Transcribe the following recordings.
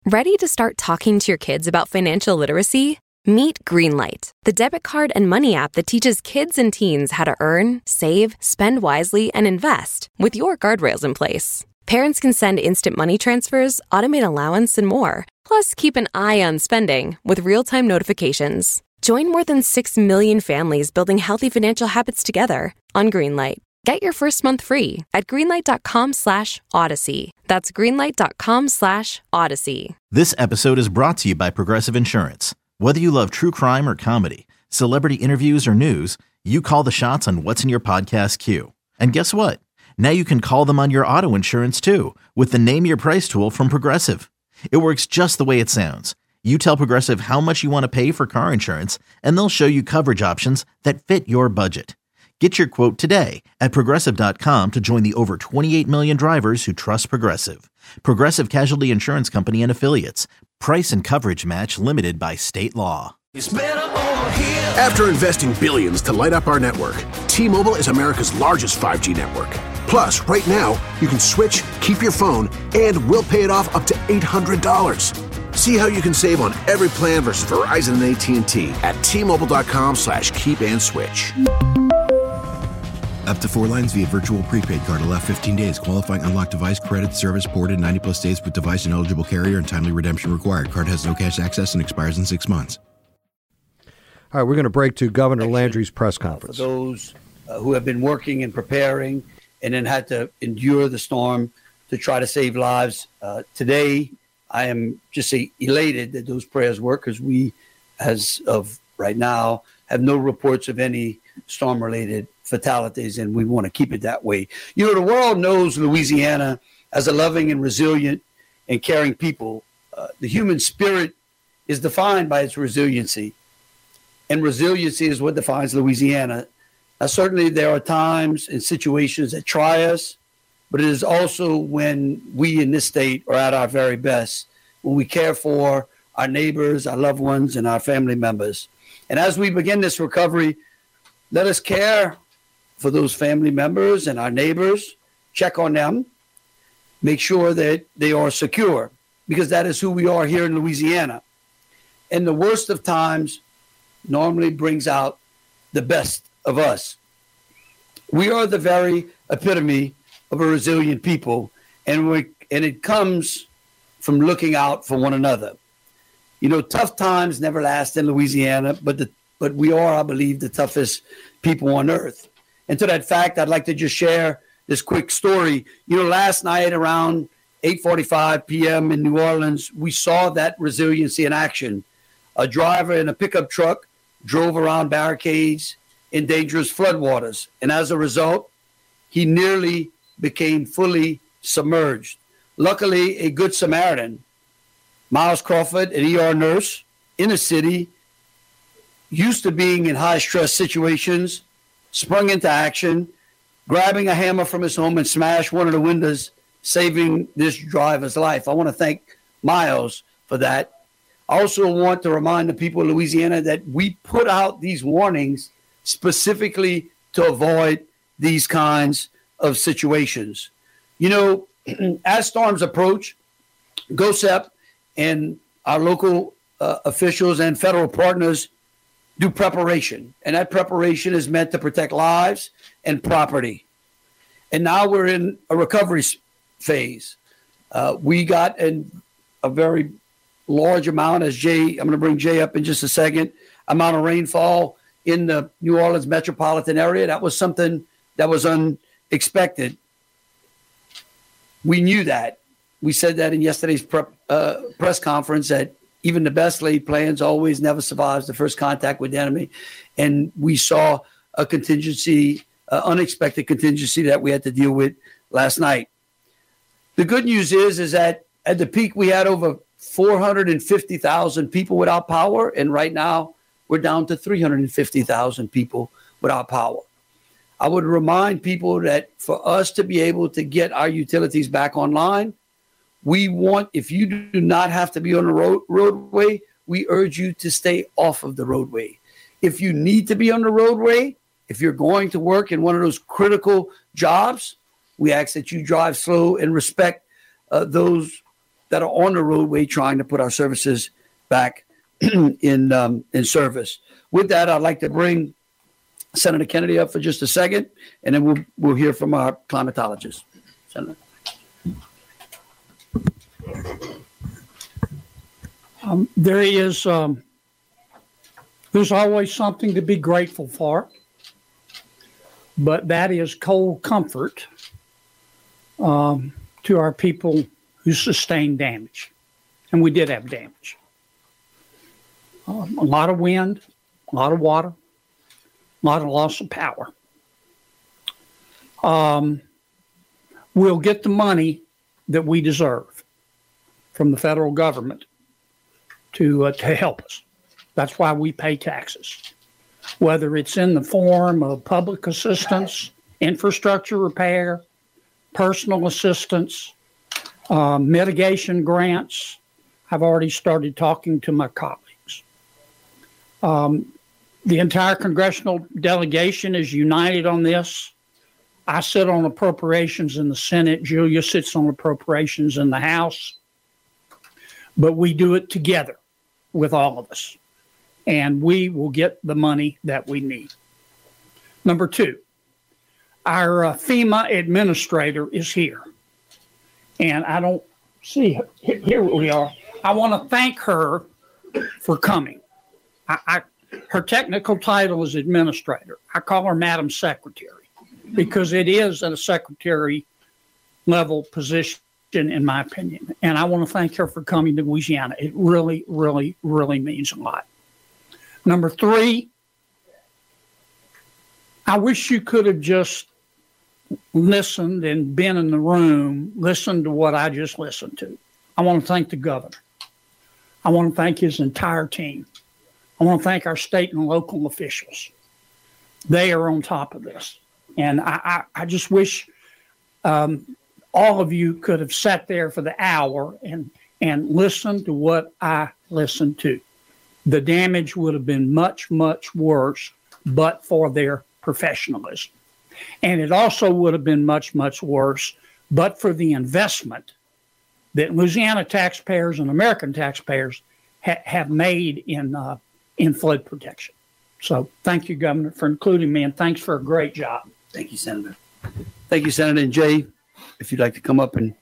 Ready to start talking to your kids about financial literacy? Meet Greenlight, the debit card and money app that teaches kids and teens how to earn, save, spend wisely, and invest with your guardrails in place. Parents can send instant money transfers, automate allowance, and more. Plus, keep an eye on spending with real-time notifications. Join more than 6 million families building healthy financial habits together on Greenlight. Get your first month free at greenlight.com/Odyssey. That's greenlight.com/Odyssey. This episode is brought to you by Progressive Insurance. Whether you love true crime or comedy, celebrity interviews or news, you call the shots on what's in your podcast queue. And guess what? Now you can call them on your auto insurance too with the Name Your Price tool from Progressive. It works just the way it sounds. You tell Progressive how much you want to pay for car insurance, and they'll show you coverage options that fit your budget. Get your quote today at Progressive.com to join the over 28 million drivers who trust Progressive. Progressive Casualty Insurance Company and Affiliates. Price and coverage match limited by state law. After investing billions to light up our network, T-Mobile is America's largest 5G network. Plus, right now, you can switch, keep your phone, and we'll pay it off up to $800. See how you can save on every plan versus Verizon and AT&T at T-Mobile.com/keep-and-switch. Up to 4 lines via virtual prepaid card. Allow 15 days. Qualifying unlocked device credit service ported 90-plus days with device and eligible carrier and timely redemption required. Card has no cash access and expires in 6 months. All right, we're going to break to Governor Landry's press conference. For those who have been working and preparing and then had to endure the storm to try to save lives. Today, I am just elated that those prayers work because we, as of right now, have no reports of any storm-related fatalities, and we want to keep it that way. You know, the world knows Louisiana as a loving and resilient and caring people. The human spirit is defined by its resiliency, and resiliency is what defines Louisiana. Now, certainly there are times and situations that try us, but it is also when we in this state are at our very best, when we care for our neighbors, our loved ones, and our family members. And as we begin this recovery, let us care for those family members and our neighbors, check on them, make sure that they are secure, because that is who we are here in Louisiana. And the worst of times normally brings out the best of us. We are the very epitome of a resilient people, and it comes from looking out for one another. You know, tough times never last in Louisiana, but we are, I believe, the toughest people on earth. And to that fact, I'd like to just share this quick story. You know, last night around 8:45 p.m. in New Orleans, we saw that resiliency in action. A driver in a pickup truck drove around barricades in dangerous floodwaters. And as a result, he nearly became fully submerged. Luckily, a good Samaritan, Miles Crawford, an ER nurse in a city, used to being in high-stress situations, sprung into action, grabbing a hammer from his home and smashed one of the windows, saving this driver's life. I want to thank Miles for that. I also want to remind the people of Louisiana that we put out these warnings specifically to avoid these kinds of situations. You know, as storms approach, GOSEP and our local officials and federal partners do preparation, and that preparation is meant to protect lives and property. And now we're in a recovery phase. We got a very large amount, as I'm going to bring Jay up in just a second, amount of rainfall in the New Orleans metropolitan area. That was something that was unexpected. We knew that. We said that in yesterday's press conference, that even the best laid plans always never survives the first contact with the enemy. And we saw a contingency, unexpected contingency that we had to deal with last night. The good news is that at the peak, we had over 450,000 people without power. And right now we're down to 350,000 people without power. I would remind people that for us to be able to get our utilities back online, we want, if you do not have to be on the roadway, we urge you to stay off of the roadway. If you need to be on the roadway, if you're going to work in one of those critical jobs, we ask that you drive slow and respect those that are on the roadway trying to put our services back in service. With that, I'd like to bring Senator Kennedy up for just a second, and then we'll hear from our climatologist. Senator. There's always something to be grateful for, but that is cold comfort to our people who sustained damage. And we did have damage. A lot of wind, a lot of water, a lot of loss of power. We'll get the money that we deserve from the federal government to help us. That's why we pay taxes, whether it's in the form of public assistance, infrastructure repair, personal assistance, mitigation grants. I've already started talking to my colleagues. The entire congressional delegation is united on this. I sit on appropriations in the Senate. Julia sits on appropriations in the House. But we do it together with all of us. And we will get the money that we need. Number two, our FEMA administrator is here. And I don't see her. Here we are. I want to thank her for coming. Her technical title is administrator. I call her Madam Secretary because it is at a secretary level position, in my opinion. And I want to thank her for coming to Louisiana. It really, really, really means a lot. Number three, I wish you could have just listened and been in the room, listened to what I just listened to. I want to thank the governor. I want to thank his entire team. I want to thank our state and local officials. They are on top of this. And I just wish all of you could have sat there for the hour and listened to what I listened to. The damage would have been much, much worse, but for their professionalism. And it also would have been much, much worse, but for the investment that Louisiana taxpayers and American taxpayers have made in flood protection. So thank you, Governor, for including me, and thanks for a great job. Thank you, Senator. Thank you, Senator. And Jay, if you'd like to come up and...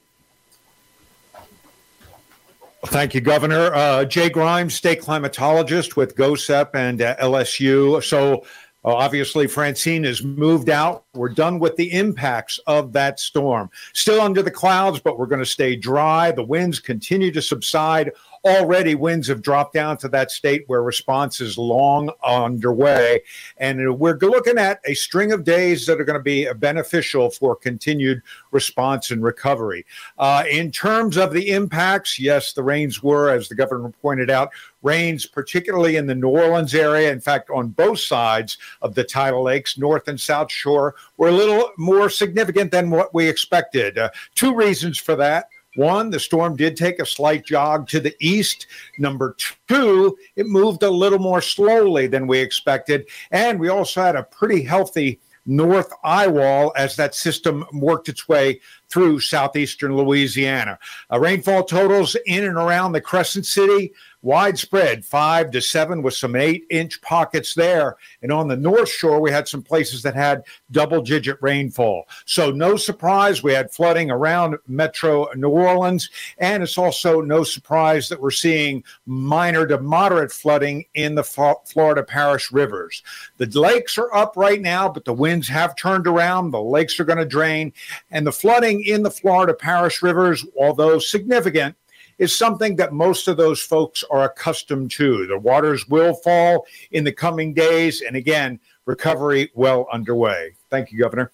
Thank you, Governor. Jay Grimes, state climatologist with GOSEP and LSU. So obviously, Francine has moved out. We're done with the impacts of that storm. Still under the clouds, but we're going to stay dry. The winds continue to subside. Already, winds have dropped down to that state where response is long underway. And we're looking at a string of days that are going to be beneficial for continued response and recovery. In terms of the impacts, yes, the rains were, as the governor pointed out, rains particularly in the New Orleans area. In fact, on both sides of the tidal lakes, North and South Shore, were a little more significant than what we expected. Two reasons for that. One, the storm did take a slight jog to the east. Number two, it moved a little more slowly than we expected. And we also had a pretty healthy north eye wall as that system worked its way through southeastern Louisiana. Rainfall totals in and around the Crescent City, widespread, 5 to 7 with some 8-inch pockets there. And on the North Shore, we had some places that had double-digit rainfall. So no surprise, we had flooding around Metro New Orleans. And it's also no surprise that we're seeing minor to moderate flooding in the Florida Parish rivers. The lakes are up right now, but the winds have turned around. The lakes are going to drain. And the flooding in the Florida Parish rivers, although significant, is something that most of those folks are accustomed to. The waters will fall in the coming days. And again, recovery well underway. Thank you, Governor.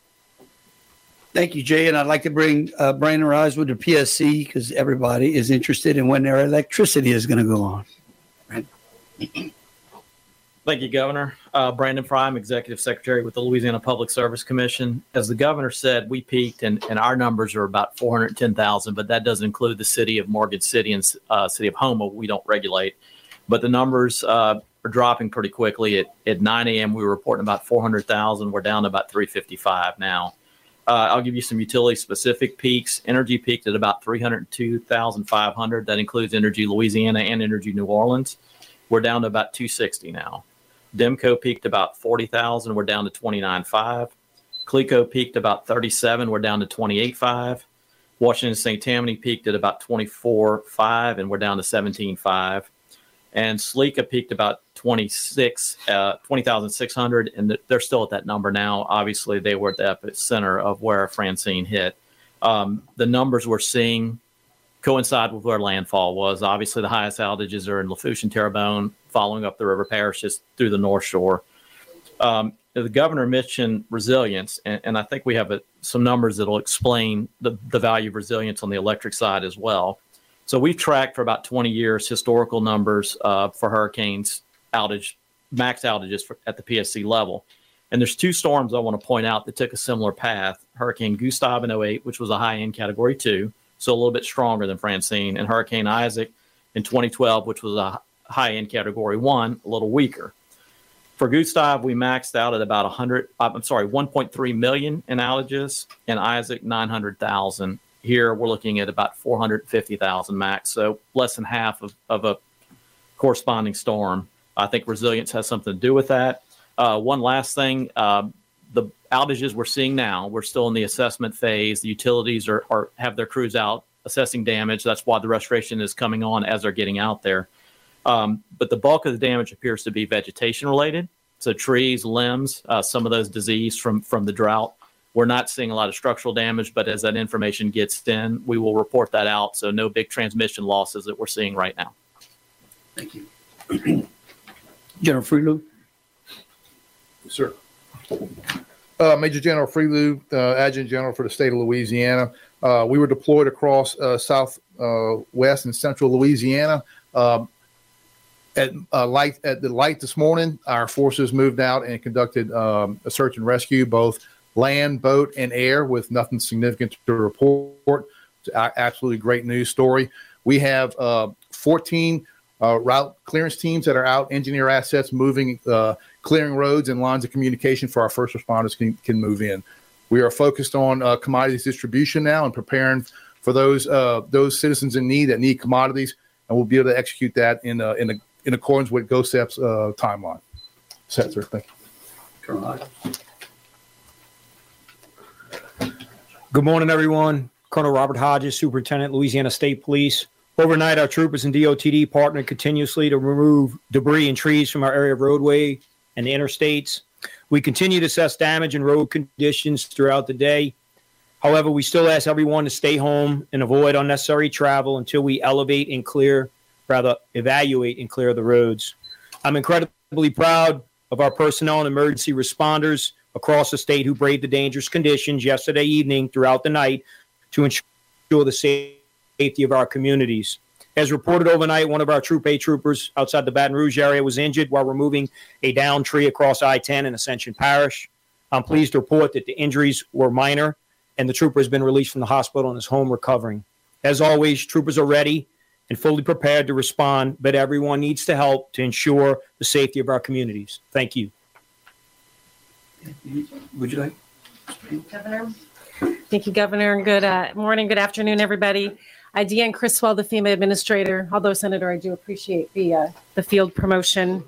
Thank you, Jay. And I'd like to bring Brandon Risewood to PSC because everybody is interested in when their electricity is going to go on. Right. Thank you, Governor. Brandon Fry, I'm Executive Secretary with the Louisiana Public Service Commission. As the Governor said, we peaked, and our numbers are about 410,000, but that doesn't include the city of Morgan City and city of Houma. We don't regulate. But the numbers are dropping pretty quickly. At 9 a.m., we were reporting about 400,000. We're down to about 355 now. I'll give you some utility-specific peaks. Energy peaked at about 302,500. That includes Energy Louisiana and Energy New Orleans. We're down to about 260 now. Demco peaked about 40,000. We're down to 29.5. Cleco peaked about 37. We're down to 28.5. Washington St. Tammany peaked at about 24.5, and we're down to 17.5. And Sleeka peaked about 20,600, and they're still at that number now. Obviously, they were at the epicenter of where Francine hit. The numbers we're seeing coincide with where landfall was. Obviously, the highest outages are in Lafourche and Terrebonne, following up the river parishes through the North Shore. The governor mentioned resilience, and I think we have some numbers that will explain the value of resilience on the electric side as well. So we've tracked for about 20 years historical numbers for hurricanes max outages at the PSC level. And there's two storms I want to point out that took a similar path. Hurricane Gustav in 2008, which was a high-end Category 2, so a little bit stronger than Francine, and Hurricane Isaac in 2012, which was a high-end Category 1, a little weaker. For Gustav, we maxed out at about 1.3 million in outages, and Isaac 900,000. Here we're looking at about 450,000 max, so less than half of a corresponding storm. I think resilience has something to do with that. One last thing, the outages we're seeing now, we're still in the assessment phase. The utilities have their crews out assessing damage. That's why the restoration is coming on as they're getting out there. But the bulk of the damage appears to be vegetation related. So trees, limbs, some of those diseased from the drought. We're not seeing a lot of structural damage, but as that information gets in, we will report that out. So no big transmission losses that we're seeing right now. Thank you. General Freelou. Yes, sir. Major General Freelou, Adjutant General for the state of Louisiana. We were deployed across south, west, and central Louisiana. At the light this morning, our forces moved out and conducted a search and rescue, both land, boat, and air, with nothing significant to report. It's an absolutely great news story. We have 14 route clearance teams that are out, engineer assets moving, clearing roads and lines of communication for our first responders can move in. We are focused on commodities distribution now and preparing for those citizens in need that need commodities, and we'll be able to execute that in accordance with GOSEP's timeline. That's it, sir. Thank you. Colonel Hodges. Good morning, everyone. Colonel Robert Hodges, Superintendent, Louisiana State Police. Overnight, our troopers and DOTD partnered continuously to remove debris and trees from our area of roadway and the interstates. We continue to assess damage and road conditions throughout the day. However, we still ask everyone to stay home and avoid unnecessary travel until we evaluate and clear the roads. I'm incredibly proud of our personnel and emergency responders across the state who braved the dangerous conditions yesterday evening throughout the night to ensure the safety of our communities. As reported overnight, one of our Troop A troopers outside the Baton Rouge area was injured while removing a downed tree across I-10 in Ascension Parish. I'm pleased to report that the injuries were minor and the trooper has been released from the hospital and is home recovering. As always, troopers are ready and fully prepared to respond, but everyone needs to help to ensure the safety of our communities. Thank you. Would you like? Governor. Thank you, Governor. And good morning, good afternoon, everybody. Deanne Criswell, the FEMA administrator. Although, Senator, I do appreciate the field promotion.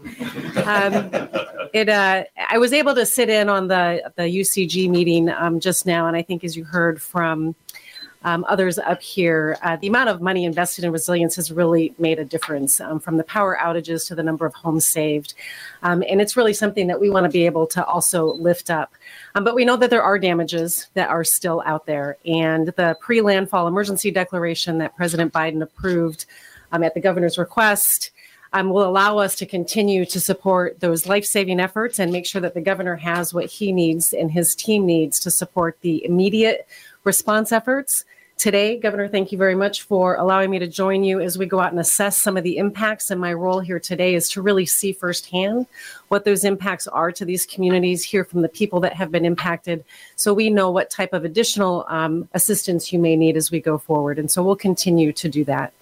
I was able to sit in on the UCG meeting just now, and I think as you heard from others up here, the amount of money invested in resilience has really made a difference, from the power outages to the number of homes saved. And it's really something that we want to be able to also lift up. But we know that there are damages that are still out there. And the pre-landfall emergency declaration that President Biden approved at the governor's request will allow us to continue to support those life-saving efforts and make sure that the governor has what he needs and his team needs to support the immediate response efforts. Today, Governor, thank you very much for allowing me to join you as we go out and assess some of the impacts. And my role here today is to really see firsthand what those impacts are to these communities, hear from the people that have been impacted, so we know what type of additional assistance you may need as we go forward. And so we'll continue to do that.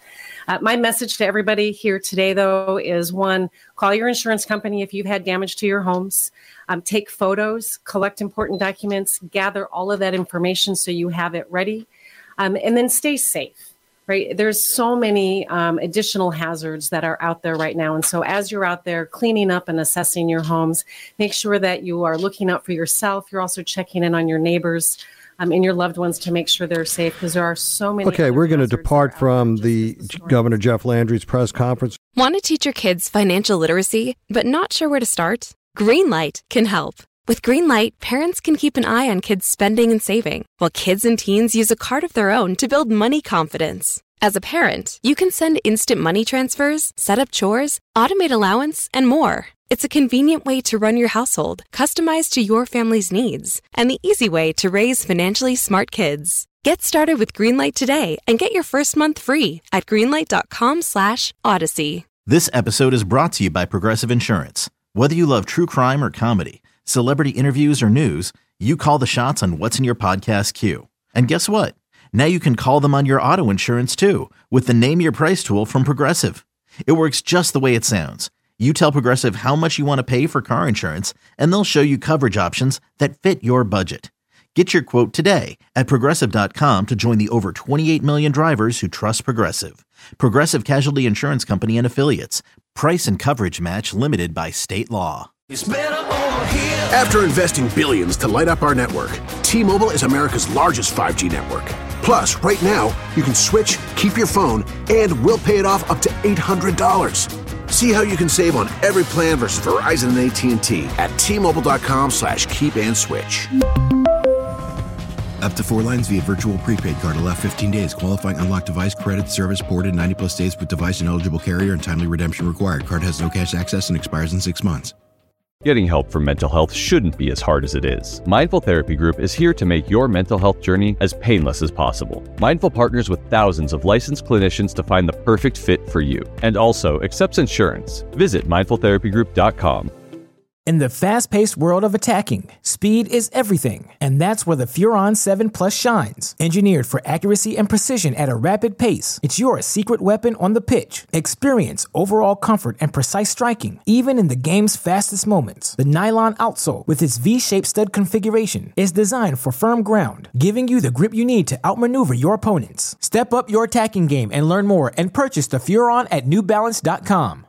My message to everybody here today, though, is one, call your insurance company if you've had damage to your homes. Take photos, collect important documents, gather all of that information so you have it ready, and then stay safe, right? There's so many additional hazards that are out there right now. And so as you're out there cleaning up and assessing your homes, make sure that you are looking out for yourself. You're also checking in on your neighbors and your loved ones to make sure they're safe, because there are so many. Okay, we're going to depart from the Governor Jeff Landry's press conference. Want to teach your kids financial literacy, but not sure where to start? Greenlight can help. With Greenlight, parents can keep an eye on kids' spending and saving, while kids and teens use a card of their own to build money confidence. As a parent, you can send instant money transfers, set up chores, automate allowance, and more. It's a convenient way to run your household, customized to your family's needs, and the easy way to raise financially smart kids. Get started with Greenlight today and get your first month free at greenlight.com/Odyssey. This episode is brought to you by Progressive Insurance. Whether you love true crime or comedy, celebrity interviews or news, you call the shots on what's in your podcast queue. And guess what? Now you can call them on your auto insurance too with the Name Your Price tool from Progressive. It works just the way it sounds. You tell Progressive how much you want to pay for car insurance, and they'll show you coverage options that fit your budget. Get your quote today at Progressive.com to join the over 28 million drivers who trust Progressive. Progressive Casualty Insurance Company and Affiliates. Price and coverage match limited by state law. After investing billions to light up our network, T-Mobile is America's largest 5G network. Plus, right now, you can switch, keep your phone, and we'll pay it off up to $800. See how you can save on every plan versus Verizon and AT&T at T-Mobile.com/keep-and-switch. Up to 4 lines via virtual prepaid card. Allow 15 days. Qualifying unlocked device credit. Service ported 90-plus days with device and eligible carrier and timely redemption required. Card has no cash access and expires in 6 months. Getting help for mental health shouldn't be as hard as it is. Mindful Therapy Group is here to make your mental health journey as painless as possible. Mindful partners with thousands of licensed clinicians to find the perfect fit for you, and also accepts insurance. Visit mindfultherapygroup.com. In the fast-paced world of attacking, speed is everything, and that's where the Furon 7 Plus shines. Engineered for accuracy and precision at a rapid pace, it's your secret weapon on the pitch. Experience overall comfort and precise striking, even in the game's fastest moments. The nylon outsole, with its V-shaped stud configuration, is designed for firm ground, giving you the grip you need to outmaneuver your opponents. Step up your attacking game and learn more and purchase the Furon at NewBalance.com.